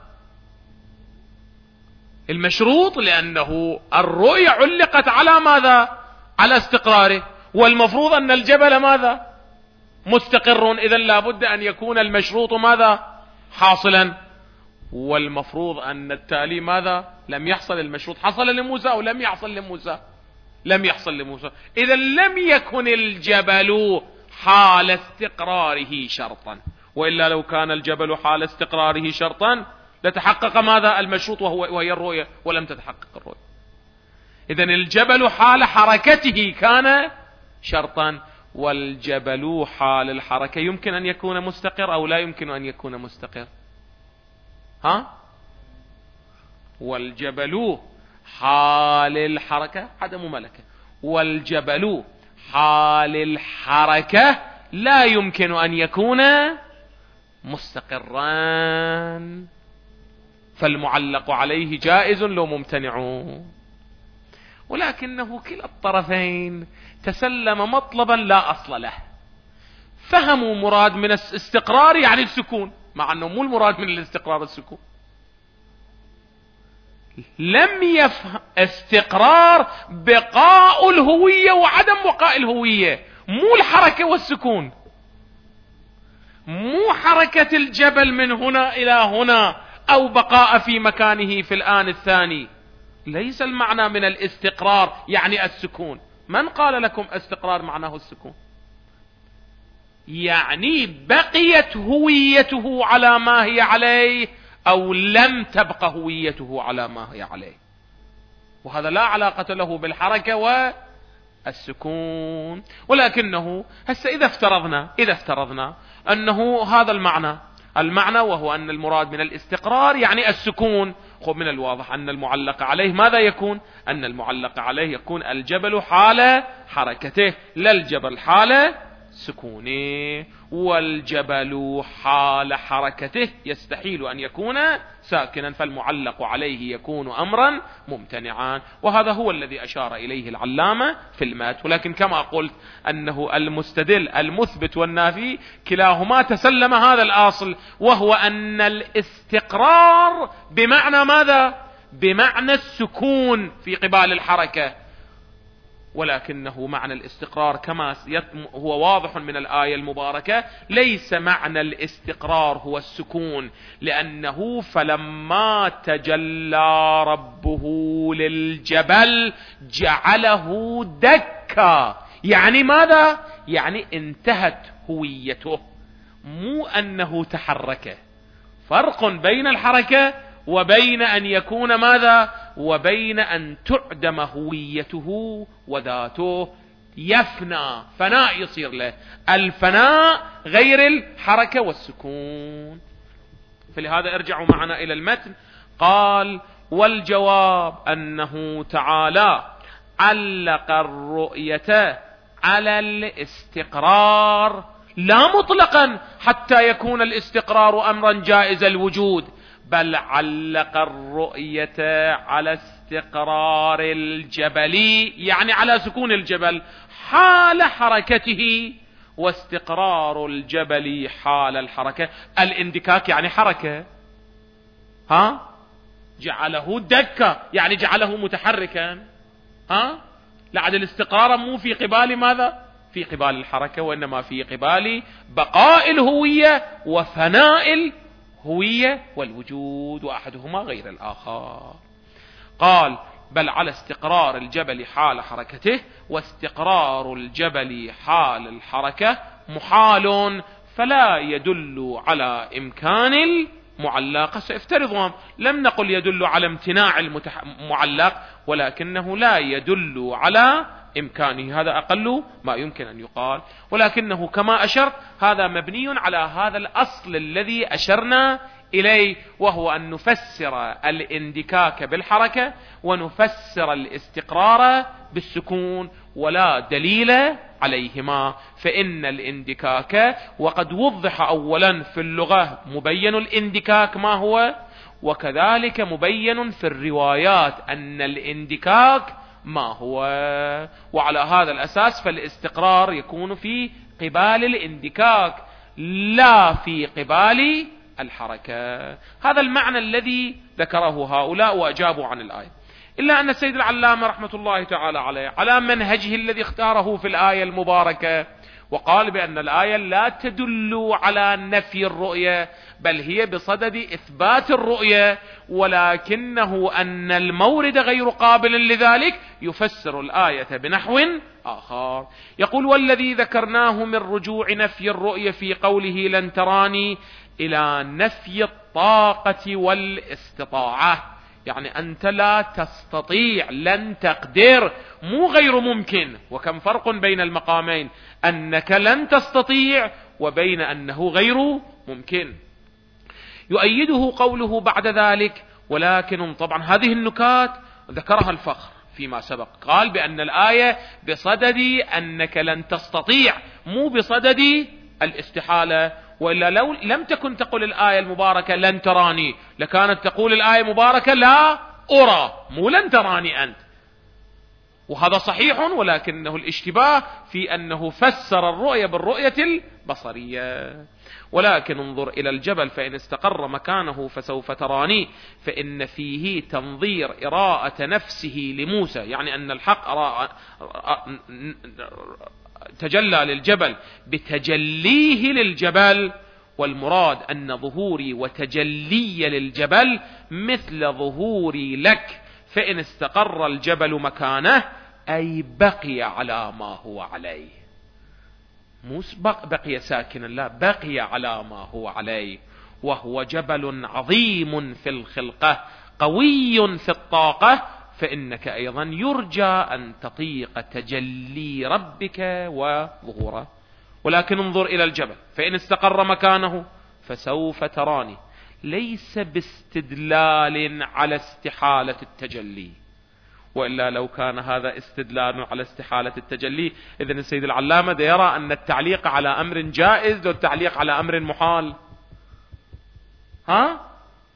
المشروط، لأنه الرؤية علقت على ماذا؟ على استقراره، والمفروض أن الجبل ماذا؟ مستقر، إذن لابد أن يكون المشروط ماذا؟ حاصلا، والمفروض أن التالي ماذا؟ لم يحصل المشروط. حصل لموسى أو لم يحصل لموسى؟ لم يحصل لموسى، إذن لم يكن الجبل حال استقراره شرطا، وإلا لو كان الجبل حال استقراره شرطا لتحقق ماذا؟ المشروط وهو وهي الرؤية، ولم تتحقق الرؤية. إذن الجبل حال حركته كان شرطا، والجبل حال الحركة يمكن أن يكون مستقر أو لا يمكن أن يكون مستقر؟ ها؟ والجبل حال الحركة عدم ملكة، والجبل حال الحركة لا يمكن أن يكون مستقرا، فالمعلق عليه جائز لو ممتنع. ولكنه كلا الطرفين تسلم مطلبا لا أصل له، فهموا مراد من الاستقرار يعني السكون، مع أنه مو المراد من الاستقرار السكون. لم يفهم استقرار بقاء الهوية وعدم بقاء الهوية، مو الحركة والسكون، مو حركة الجبل من هنا إلى هنا أو بقاء في مكانه في الآن الثاني. ليس المعنى من الاستقرار يعني السكون. من قال لكم استقرار معناه السكون؟ يعني بقيت هويته على ما هي عليه أو لم تبقى هويته على ما هي عليه، وهذا لا علاقة له بالحركة والسكون. ولكنه هسه إذا افترضنا إذا افترضنا أنه هذا المعنى المعنى وهو أن المراد من الاستقرار يعني السكون، خب من الواضح أن المعلق عليه ماذا يكون؟ أن المعلق عليه يكون الجبل حال حركته لا الجبل حال سكونه، والجبل حال حركته يستحيل أن يكون ساكنا، فالمعلق عليه يكون أمرا ممتنعا، وهذا هو الذي أشار إليه العلامة في المات. ولكن كما قلت أنه المستدل المثبت والنافي كلاهما تسلم هذا الأصل، وهو أن الاستقرار بمعنى ماذا؟ بمعنى السكون في قبال الحركة، ولكنه معنى الاستقرار كما هو واضح من الآية المباركة ليس معنى الاستقرار هو السكون، لأنه فلما تجلى ربه للجبل جعله دكا، يعني ماذا؟ يعني انتهت هويته، مو أنه تحرك. فرق بين الحركة وبين أن يكون ماذا؟ وبين أن تعدم هويته وذاته يفنى، فناء يصير له، الفناء غير الحركة والسكون. فلهذا ارجعوا معنا إلى المتن. قال: والجواب أنه تعالى علق الرؤية على الاستقرار لا مطلقا حتى يكون الاستقرار أمرا جائز الوجود، بل علق الرؤية على استقرار الجبل، يعني على سكون الجبل حال حركته، واستقرار الجبل حال الحركة. الاندكاك يعني حركة، ها، جعله دكة يعني جعله متحركا، ها، لعد الاستقرار مو في قبال ماذا؟ في قبال الحركة، وإنما في قبال بقاء الهوية وفناء الهوية والوجود، وأحدهما غير الآخر. قال: بل على استقرار الجبل حال حركته، واستقرار الجبل حال الحركة محال، فلا يدل على إمكان المعلق. سيفترضهم، لم نقل يدل على امتناع المعلق، ولكنه لا يدل على إمكانه، هذا أقل ما يمكن أن يقال. ولكنه كما أشرت هذا مبني على هذا الأصل الذي أشرنا إليه، وهو أن نفسر الاندكاك بالحركة ونفسر الاستقرار بالسكون، ولا دليل عليهما. فإن الاندكاك، وقد وضح أولا في اللغة مبين الاندكاك ما هو، وكذلك مبين في الروايات أن الاندكاك ما هو، وعلى هذا الأساس فالاستقرار يكون في قبال الاندكاك لا في قبال الحركة. هذا المعنى الذي ذكره هؤلاء وأجابوا عن الآية. إلا أن السيد العلامة رحمة الله تعالى عليه على منهجه الذي اختاره في الآية المباركة، وقال بأن الآية لا تدل على نفي الرؤية، بل هي بصدد إثبات الرؤية، ولكنه أن المورد غير قابل لذلك، يفسر الآية بنحو آخر. يقول: والذي ذكرناه من رجوع نفي الرؤية في قوله لن تراني إلى نفي الطاقة والاستطاعة، يعني أنت لا تستطيع، لن تقدر، مو غير ممكن. وكم فرق بين المقامين، أنك لن تستطيع وبين أنه غير ممكن. يؤيده قوله بعد ذلك: ولكن طبعا هذه النكات ذكرها الفخر فيما سبق، قال بأن الآية بصدد أنك لن تستطيع، مو بصدد الاستحالة. وإلا لو لم تكن تقول الآية المباركة لن تراني، لكانت تقول الآية المباركة لا أرى، مو لن تراني أنت. وهذا صحيح، ولكنه الاشتباه في أنه فسر الرؤية بالرؤية البصرية. ولكن انظر إلى الجبل فإن استقر مكانه فسوف تراني، فإن فيه تنظير إراءة نفسه لموسى، يعني أن الحق أراء تجلى للجبل بتجليه للجبل، والمراد أن ظهوري وتجلي للجبل مثل ظهوري لك، فإن استقر الجبل مكانه أي بقي على ما هو عليه، مو بقي ساكنا، لا، بقي على ما هو عليه، وهو جبل عظيم في الخلقة قوي في الطاقة، فإنك أيضا يرجى أن تطيق تجلي ربك وظهوره. ولكن انظر إلى الجبل فإن استقر مكانه فسوف تراني، ليس باستدلال على استحالة التجلي، وإلا لو كان هذا استدلال على استحالة التجلي إذن السيد العلامة دا يرى أن التعليق على أمر جائز والتعليق على أمر محال. ها؟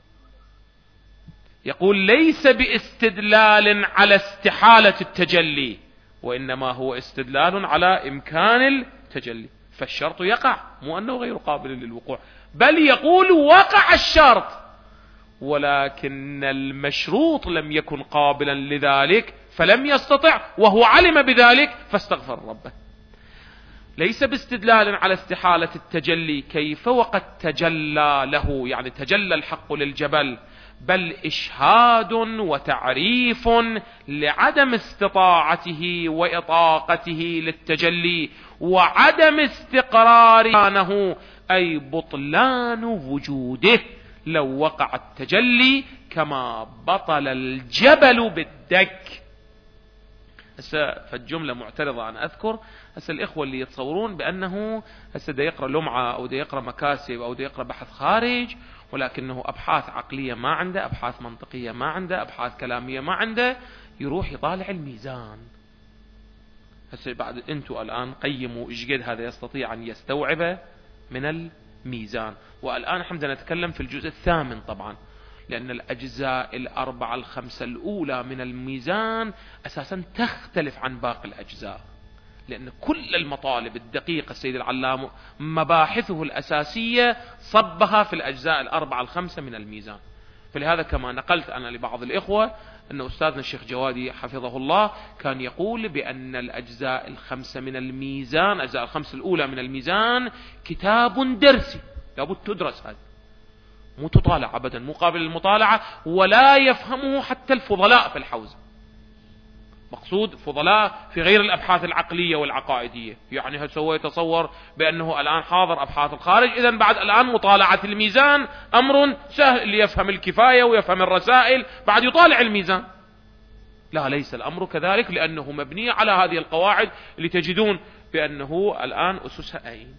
يقول ليس باستدلال على استحالة التجلي، وإنما هو استدلال على إمكان التجلي، فالشرط يقع، مو أنه غير قابل للوقوع، بل يقول وقع الشرط، ولكن المشروط لم يكن قابلا لذلك فلم يستطع، وهو علم بذلك فاستغفر ربه. ليس باستدلال على استحالة التجلي، كيف وقد تجلى له، يعني تجلى الحق للجبل، بل إشهاد وتعريف لعدم استطاعته وإطاقته للتجلي وعدم استقراره، أي بطلان وجوده لو وقع التجلي كما بطل الجبل بالدك. هسه فالجملة معترضة أنا أذكر. هسه الإخوة اللي يتصورون بأنه هسه دا يقرأ لمعة أو دا يقرأ مكاسب أو دا يقرأ بحث خارج، ولكنه أبحاث عقلية ما عنده، أبحاث منطقية ما عنده، أبحاث كلامية ما عنده، يروح يطالع الميزان. هسه بعد أنتوا الآن قيموا إيش قد هذا يستطيع أن يستوعبه من الميزان. والآن احنا بدنا نتكلم في الجزء الثامن طبعا، لأن الأجزاء الأربعة الخمسة الأولى من الميزان أساسا تختلف عن باقي الأجزاء، لأن كل المطالب الدقيقة السيد العلام مباحثه الأساسية صبها في الأجزاء الأربعة الخمسة من الميزان. فلهذا كما نقلت أنا لبعض الإخوة أن أستاذنا الشيخ جوادي حفظه الله كان يقول بأن الأجزاء الخمسة من الميزان، الأجزاء الخمسة الأولى من الميزان كتاب درسي لابد تدرس، هذا مو تطالع أبدا مقابل المطالعة، ولا يفهمه حتى الفضلاء في الحوزة. مقصود فضلاء في غير الأبحاث العقلية والعقائدية، يعني هل سوى يتصور بأنه الآن حاضر أبحاث الخارج إذن بعد الآن مطالعة الميزان أمر سهل اللي يفهم الكفاية ويفهم الرسائل بعد يطالع الميزان. لا، ليس الأمر كذلك، لأنه مبني على هذه القواعد اللي تجدون بأنه الآن أسسها أين.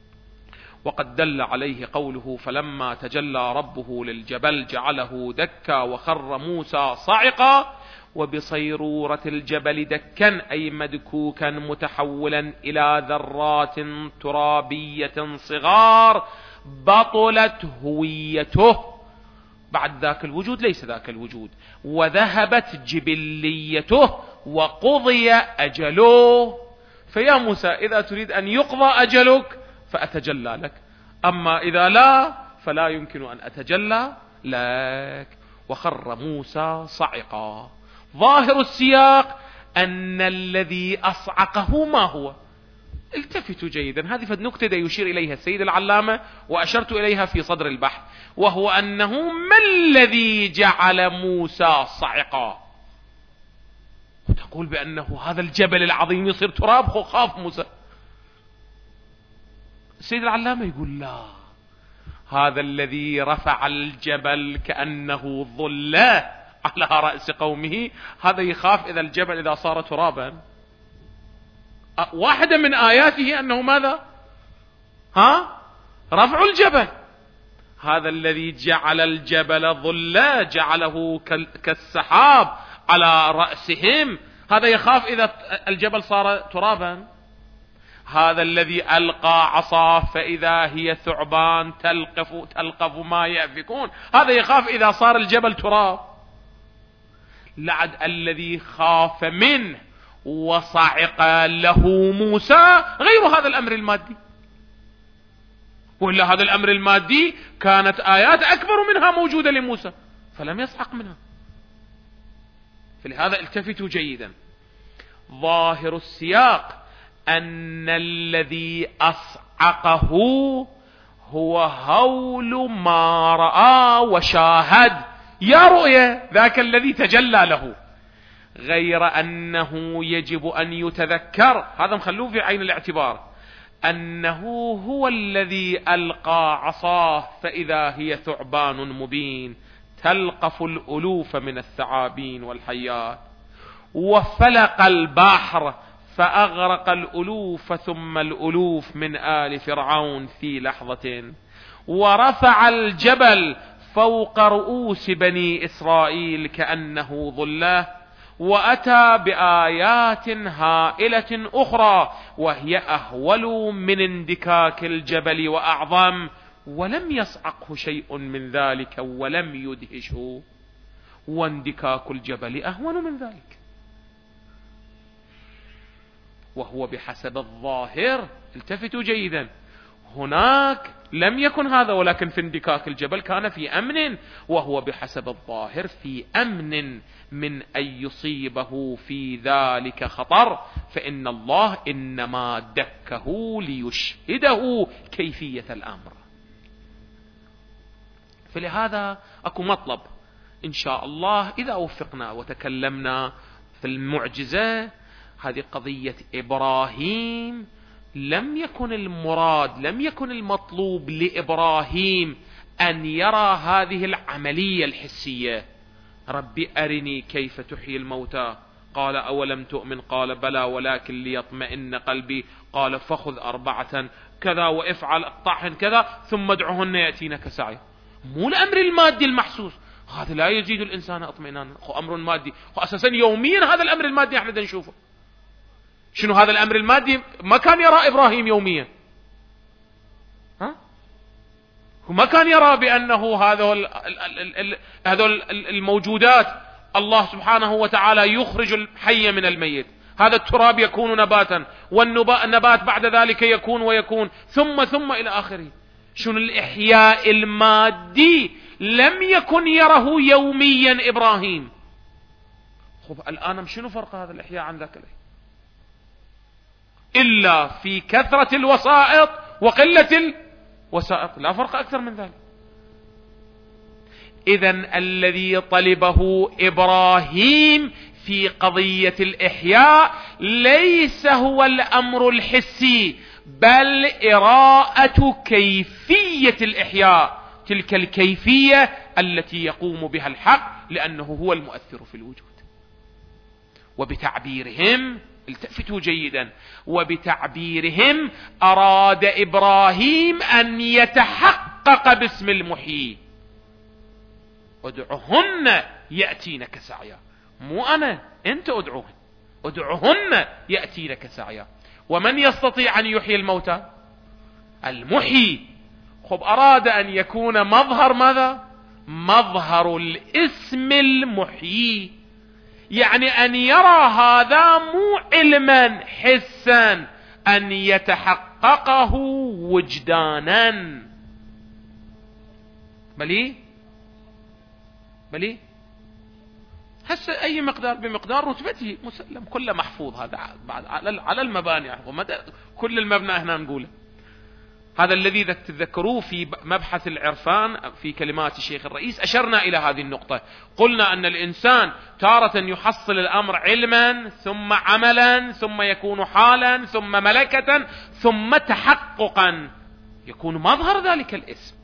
وقد دل عليه قوله فلما تجلى ربه للجبل جعله دكا وخر موسى صعقا وبصيرورة الجبل دكا أي مدكوكا متحولا إلى ذرات ترابية صغار بطلت هويته، بعد ذاك الوجود ليس ذاك الوجود، وذهبت جبليته وقضي أجله. فيا موسى إذا تريد أن يقضى أجلك فأتجلى لك، أما إذا لا فلا يمكن أن أتجلى لك. وخر موسى صعقا. ظاهر السياق أن الذي أصعقه ما هو؟ التفتوا جيدا، هذه فد نكتة يشير إليها السيد العلامة وأشرت إليها في صدر البحث، وهو أنه ما الذي جعل موسى صعقا؟ وتقول بأنه هذا الجبل العظيم يصير تراب، خاف موسى. السيد العلامة يقول لا، هذا الذي رفع الجبل كأنه ظلة على رأس قومه، هذا يخاف إذا الجبل إذا صار ترابا. واحدة من آياته أنه ماذا؟ ها؟ رفع الجبل. هذا الذي جعل الجبل ظلة جعله كالسحاب على رأسهم، هذا يخاف إذا الجبل صار ترابا. هذا الذي ألقى عصاه فإذا هي ثعبان تلقف تلقف ما يأفكون، هذا يخاف إذا صار الجبل تراب. لعد الذي خاف منه وصعق له موسى غير هذا الأمر المادي، وإلا هذا الأمر المادي كانت آيات أكبر منها موجودة لموسى فلم يصعق منها. فلهذا التفتوا جيدا، ظاهر السياق أن الذي أصعقه هو هول ما رأى وشاهد، يا رؤيا ذاك الذي تجلى له، غير أنه يجب أن يتذكر، هذا مخلوه في عين الاعتبار، أنه هو الذي ألقى عصاه فإذا هي ثعبان مبين تلقف الألوف من الثعابين والحيات، وفلق البحر فأغرق الألوف ثم الألوف من آل فرعون في لحظة، ورفع الجبل فوق رؤوس بني إسرائيل كأنه ظلة، وأتى بآيات هائلة أخرى وهي أهول من اندكاك الجبل وأعظم، ولم يصعقه شيء من ذلك ولم يدهشه، واندكاك الجبل أهون من ذلك، وهو بحسب الظاهر. التفتوا جيدا، هناك لم يكن هذا، ولكن في اندكاك الجبل كان في أمن، وهو بحسب الظاهر في أمن من أن يصيبه في ذلك خطر، فإن الله إنما دكه ليشهده كيفية الأمر. فلهذا أكو مطلب إن شاء الله إذا وفقنا وتكلمنا في المعجزة، هذه قضية إبراهيم لم يكن المراد، لم يكن المطلوب لإبراهيم أن يرى هذه العملية الحسية، ربي أرني كيف تحيي الموتى قال أولم تؤمن قال بلى ولكن ليطمئن قلبي قال فخذ أربعة كذا وافعل اقطعهن كذا ثم ادعهن يأتينك سعيا. مو الأمر المادي المحسوس، هذا لا يزيد الإنسان اطمئنانا، هو أمر مادي، هو أساسا يوميا هذا الأمر المادي احنا نشوفه. شنو هذا الأمر المادي؟ ما كان يرى إبراهيم يوميا، ها؟ وما كان يرى بأنه هذول هذول الموجودات الله سبحانه وتعالى يخرج الحي من الميت، هذا التراب يكون نباتا والنبات بعد ذلك يكون ويكون ثم ثم إلى آخره. شنو الإحياء المادي لم يكن يره يوميا إبراهيم. خب الآن شنو فرق هذا الإحياء عن ذاك الإحياء؟ إلا في كثرة الوسائط وقلة الوسائط، لا فرق أكثر من ذلك. إذن الذي طلبه إبراهيم في قضية الإحياء ليس هو الأمر الحسي، بل إراءة كيفية الإحياء، تلك الكيفية التي يقوم بها الحق لأنه هو المؤثر في الوجود. وبتعبيرهم، التفتوا جيدا، وبتعبيرهم أراد إبراهيم أن يتحقق باسم المحيي. ادعهن يأتينك سعيا، مو أنا، أنت ادعوهن، ادعهن يأتينك سعيا. ومن يستطيع أن يحيي الموتى؟ المحيي. خب أراد أن يكون مظهر ماذا؟ مظهر الاسم المحيي، يعني أن يرى هذا مو علما حسا، أن يتحققه وجدانا. بلي بلي هسه أي مقدار بمقدار رتبته مسلم، كله محفوظ، هذا على المباني، كل المبنى هنا نقوله. هذا الذي تذكروه في مبحث العرفان في كلمات الشيخ الرئيس، أشرنا إلى هذه النقطة، قلنا أن الإنسان تارة يحصل الأمر علما ثم عملا ثم يكون حالا ثم ملكة ثم تحققا، يكون مظهر ذلك الاسم.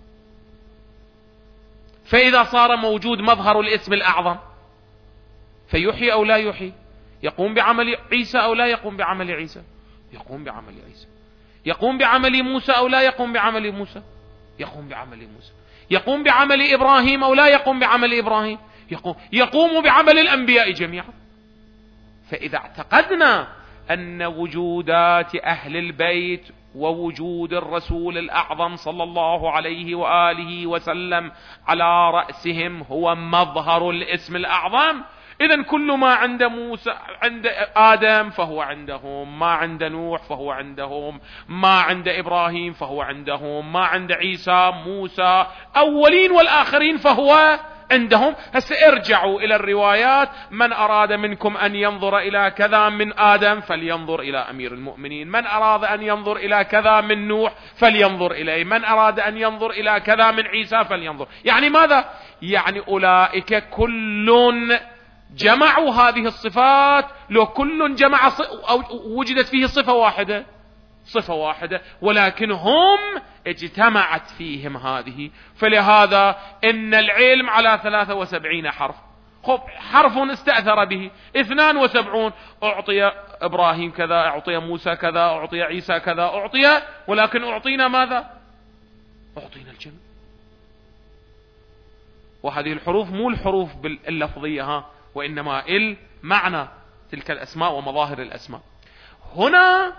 فإذا صار موجود مظهر الاسم الأعظم فيحيي أو لا يحيي، يقوم بعمل عيسى أو لا يقوم بعمل عيسى، يقوم بعمل عيسى، يقوم بعمل موسى أو لا يقوم بعمل موسى، يقوم بعمل موسى، يقوم بعمل إبراهيم أو لا يقوم بعمل إبراهيم، يقوم, يقوم بعمل الأنبياء جميعا. فإذا اعتقدنا أن وجودات أهل البيت ووجود الرسول الأعظم صلى الله عليه وآله وسلم على رأسهم هو مظهر الاسم الأعظم، إذن كل ما عند موسى عند آدم فهو عندهم، ما عند نوح فهو عندهم، ما عند إبراهيم فهو عندهم، ما عند عيسى موسى أولين والآخرين فهو عندهم. هسه ارجعوا إلى الروايات، من أراد منكم أن ينظر إلى كذا من آدم فلينظر إلى أمير المؤمنين، من أراد أن ينظر إلى كذا من نوح فلينظر إليه، من أراد أن ينظر إلى كذا من عيسى فلينظر. يعني ماذا؟ يعني أولئك كل جمعوا هذه الصفات، لو كل جمع أو وجدت فيه صفة واحدة صفة واحدة ولكن هم اجتمعت فيهم هذه. فلهذا إن العلم على ثلاثة وسبعين حرف، خب حرف استأثر به اثنان وسبعون، أعطي إبراهيم كذا، أعطي موسى كذا، أعطي عيسى كذا، أعطي، ولكن أعطينا ماذا؟ أعطينا الجنة. وهذه الحروف مو الحروف اللفظية ها، وإنما المعنى، تلك الأسماء ومظاهر الأسماء. هنا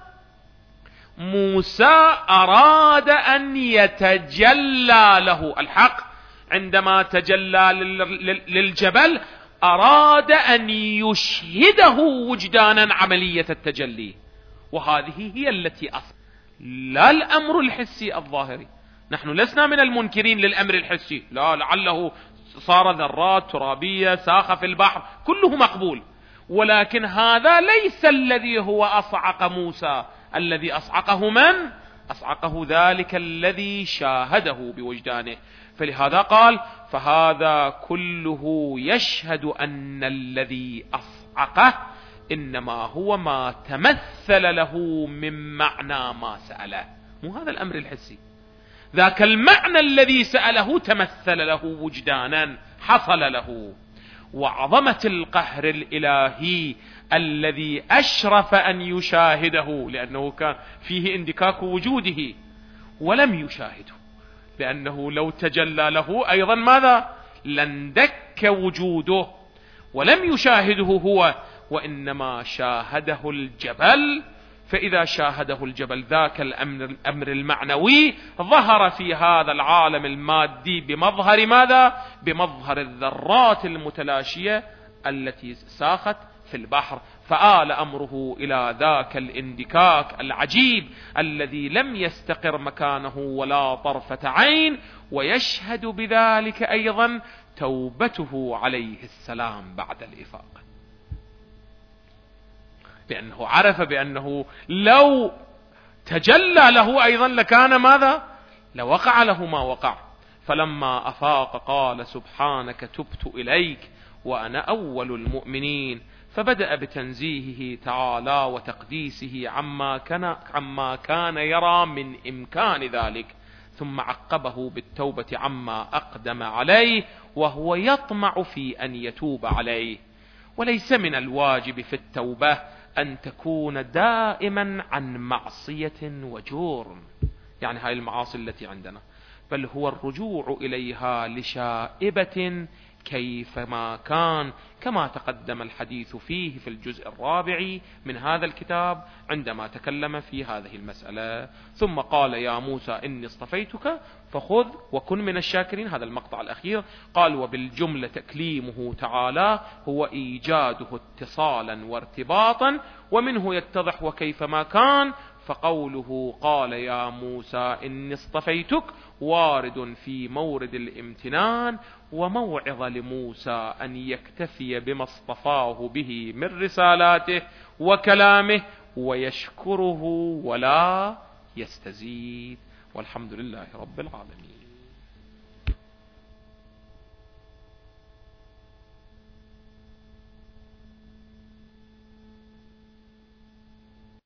موسى أراد أن يتجلى له الحق، عندما تجلى للجبل أراد أن يشهده وجدانا عملية التجلي، وهذه هي التي أصل، لا الأمر الحسي الظاهري. نحن لسنا من المنكرين للأمر الحسي، لا، لعله صار ذرات ترابية ساخة في البحر كله مقبول، ولكن هذا ليس الذي هو أصعق موسى. الذي أصعقه من؟ أصعقه ذلك الذي شاهده بوجدانه. فلهذا قال فهذا كله يشهد أن الذي أصعقه إنما هو ما تمثل له من معنى ما سأله، مو هذا الأمر الحسي. ذاك المعنى الذي سأله تمثل له وجدانا، حصل له. وعظمة القهر الإلهي الذي أشرف أن يشاهده، لأنه كان فيه اندكاك وجوده ولم يشاهده، لأنه لو تجلى له أيضا ماذا؟ لاندك وجوده، ولم يشاهده هو، وإنما شاهده الجبل. فإذا شاهده الجبل ذاك الأمر, الأمر المعنوي ظهر في هذا العالم المادي بمظهر ماذا؟ بمظهر الذرات المتلاشية التي ساخت في البحر، فآل أمره إلى ذاك الاندكاك العجيب الذي لم يستقر مكانه ولا طرفة عين. ويشهد بذلك أيضا توبته عليه السلام بعد الإفاقة، لأنه عرف بأنه لو تجلى له أيضا لكان ماذا؟ لوقع له ما وقع. فلما أفاق قال سبحانك تبت إليك وأنا أول المؤمنين، فبدأ بتنزيهه تعالى وتقديسه عما كان, عما كان يرى من إمكان ذلك، ثم عقبه بالتوبة عما أقدم عليه، وهو يطمع في أن يتوب عليه. وليس من الواجب في التوبة أن تكون دائما عن معصية وجور، يعني هاي المعاصي التي عندنا، بل هو الرجوع إليها لشائبة كيفما كان، كما تقدم الحديث فيه في الجزء الرابع من هذا الكتاب عندما تكلم في هذه المسألة. ثم قال يا موسى إني اصطفيتك فخذ وكن من الشاكرين، هذا المقطع الأخير. قال وبالجملة تكليمه تعالى هو إيجاده اتصالا وارتباطا، ومنه يتضح وكيفما كان. فقوله قال يا موسى إني اصطفيتك وارد في مورد الامتنان وموعظة لموسى أن يكتفي بما اصطفاه به من رسالاته وكلامه ويشكره ولا يستزيد. والحمد لله رب العالمين.